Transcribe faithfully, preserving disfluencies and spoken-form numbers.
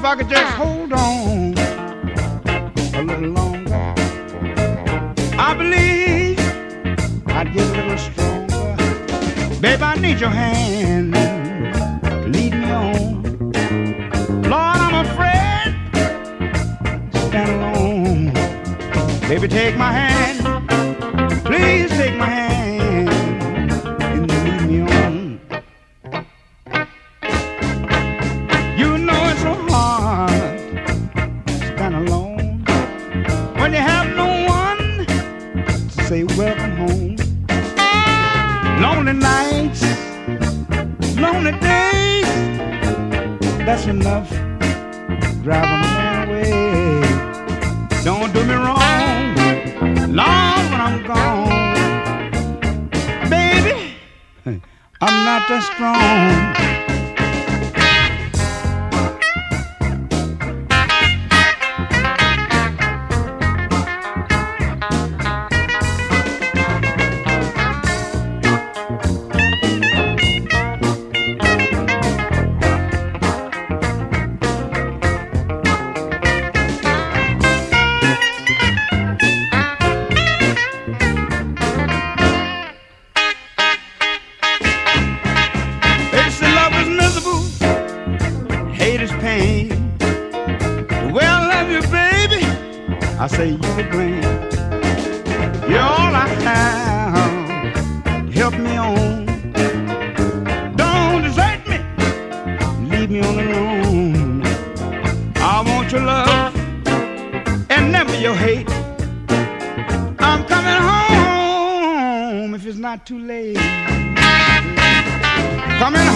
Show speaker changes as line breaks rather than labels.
I could just hold on a little longer, I believe I'd get a little stronger. Babe, I need your hand to lead me on. Lord, I'm afraid to stand alone. Baby, take my hand, please take my hand and lead me on. You know it's so hard to stand alone when you have no one to say welcome home. Lonely nights, lonely days, that's enough to drive a man away. Don't do me wrong, long when I'm gone. Baby, I'm not that strong. I say you to blame. You're all I have. Help me on. Don't desert me. Leave me on alone. I want your love and never your hate. I'm coming home if it's not too late. Coming